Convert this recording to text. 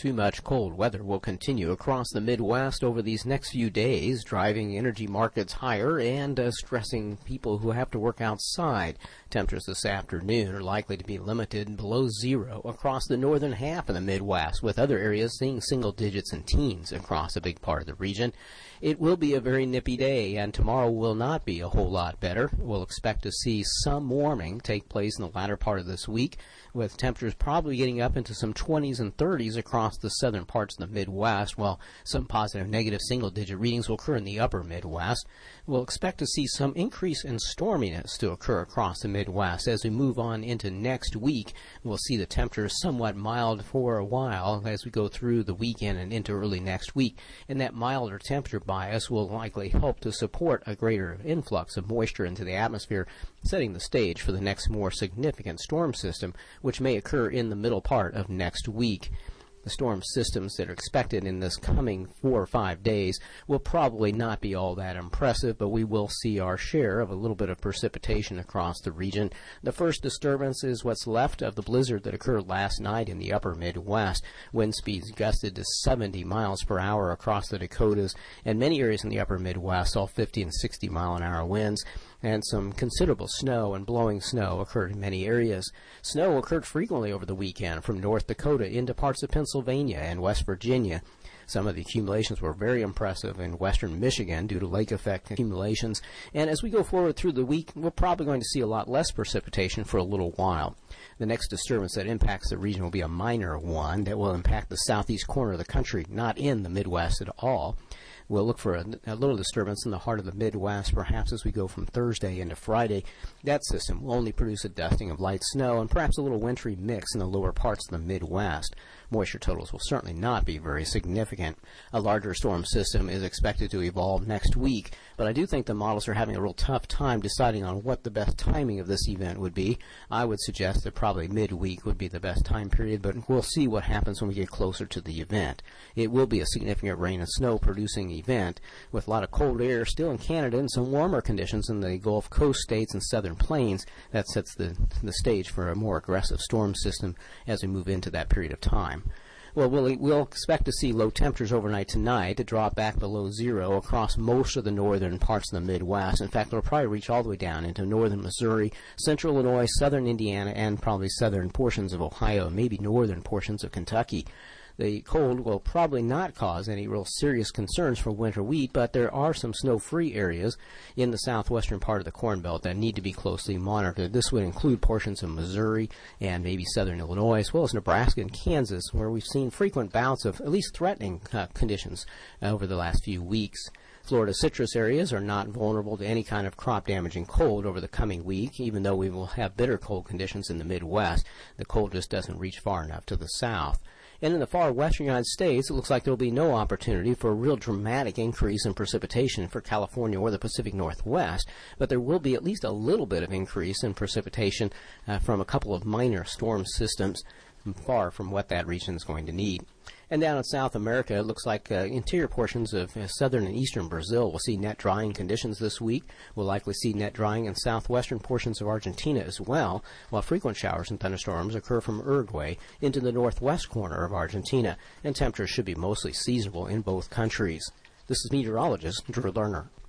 Too much cold weather will continue across the Midwest over these next few days, driving energy markets higher and stressing people who have to work outside. Temperatures this afternoon are likely to be limited below zero across the northern half of the Midwest, with other areas seeing single digits and teens across a big part of the region. It will be a very nippy day, and tomorrow will not be a whole lot better. We'll expect to see some warming take place in the latter part of this week, with temperatures probably getting up into some 20s and 30s across the southern parts of the Midwest, while some positive negative single-digit readings will occur in the upper Midwest. We'll expect to see some increase in storminess to occur across the Midwest. As we move on into next week, we'll see the temperatures somewhat mild for a while as we go through the weekend and into early next week, and that milder temperature bias will likely help to support a greater influx of moisture into the atmosphere, setting the stage for the next more significant storm system, which may occur in the middle part of next week. The storm systems that are expected in this coming 4 or 5 days will probably not be all that impressive, but we will see our share of a little bit of precipitation across the region. The first disturbance is what's left of the blizzard that occurred last night in the upper Midwest. Wind speeds gusted to 70 miles per hour across the Dakotas, and many areas in the upper Midwest saw 50 and 60 mile-an-hour winds. And some considerable snow and blowing snow occurred in many areas. Snow occurred frequently over the weekend from North Dakota into parts of Pennsylvania and West Virginia. Some of the accumulations were very impressive in western Michigan due to lake effect accumulations. And as we go forward through the week, we're probably going to see a lot less precipitation for a little while. The next disturbance that impacts the region will be a minor one that will impact the southeast corner of the country, not in the Midwest at all. We'll look for a little disturbance in the heart of the Midwest, perhaps as we go from Thursday into Friday. That system will only produce a dusting of light snow and perhaps a little wintry mix in the lower parts of the Midwest. Moisture totals will certainly not be very significant. A larger storm system is expected to evolve next week, but I do think the models are having a real tough time deciding on what the best timing of this event would be. I would suggest that probably midweek would be the best time period, but we'll see what happens when we get closer to the event. It will be a significant rain and snow producing event with a lot of cold air still in Canada and some warmer conditions in the Gulf Coast states and southern plains. That sets the stage for a more aggressive storm system as we move into that period of time. Well, we'll expect to see low temperatures overnight tonight to drop back below zero across most of the northern parts of the Midwest. In fact, it'll probably reach all the way down into northern Missouri, central Illinois, southern Indiana, and probably southern portions of Ohio, and maybe northern portions of Kentucky. The cold will probably not cause any real serious concerns for winter wheat, but there are some snow-free areas in the southwestern part of the Corn Belt that need to be closely monitored. This would include portions of Missouri and maybe southern Illinois, as well as Nebraska and Kansas, where we've seen frequent bouts of at least threatening conditions over the last few weeks. Florida citrus areas are not vulnerable to any kind of crop-damaging cold over the coming week, even though we will have bitter cold conditions in the Midwest. The cold just doesn't reach far enough to the south. And in the far western United States, it looks like there will be no opportunity for a real dramatic increase in precipitation for California or the Pacific Northwest, but there will be at least a little bit of increase in precipitation from a couple of minor storm systems, far from what that region is going to need. And down in South America, it looks like interior portions of southern and eastern Brazil will see net drying conditions this week. We'll likely see net drying in southwestern portions of Argentina as well, while frequent showers and thunderstorms occur from Uruguay into the northwest corner of Argentina, and temperatures should be mostly seasonable in both countries. This is meteorologist Drew Lerner.